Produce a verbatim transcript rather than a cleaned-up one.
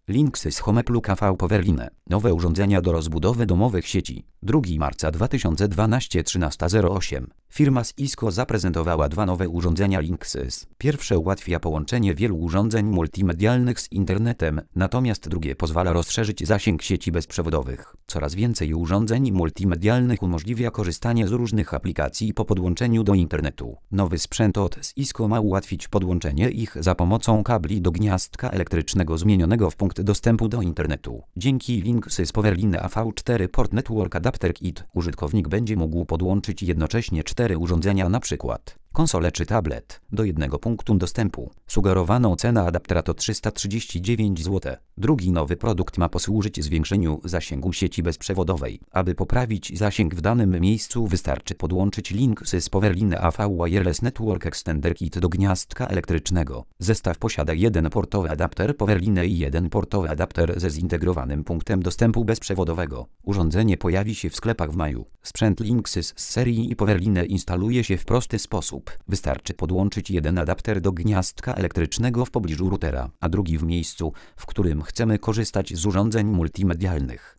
Linksys Home Plug A V Powerline. Nowe urządzenia do rozbudowy domowych sieci. drugiego marca dwa tysiące dwunastego trzynasta zero osiem. Firma Cisco zaprezentowała dwa nowe urządzenia Linksys. Pierwsze ułatwia połączenie wielu urządzeń multimedialnych z internetem, natomiast drugie pozwala rozszerzyć zasięg sieci bezprzewodowych. Coraz więcej urządzeń multimedialnych umożliwia korzystanie z różnych aplikacji po podłączeniu do internetu. Nowy sprzęt od Cisco ma ułatwić podłączenie ich za pomocą kabli do gniazdka elektrycznego zmienionego w punkt dostępu do internetu. Dzięki Linksys Powerline A V cztery Port Network Adapter Kit użytkownik będzie mógł podłączyć jednocześnie cztery urządzenia, np. konsolę czy tablet, do jednego punktu dostępu. Sugerowaną cena adaptera to trzysta trzydzieści dziewięć złotych. Drugi nowy produkt ma posłużyć zwiększeniu zasięgu sieci bezprzewodowej. Aby poprawić zasięg w danym miejscu, wystarczy podłączyć Linksys Powerline A V Wireless Network Extender Kit do gniazdka elektrycznego. Zestaw posiada jeden portowy adapter Powerline i jeden portowy adapter ze zintegrowanym punktem dostępu bezprzewodowego. Urządzenie pojawi się w sklepach w maju. Sprzęt Linksys z serii i Powerline instaluje się w prosty sposób. Wystarczy podłączyć jeden adapter do gniazdka elektrycznego w pobliżu routera, a drugi w miejscu, w którym chcemy korzystać z urządzeń multimedialnych.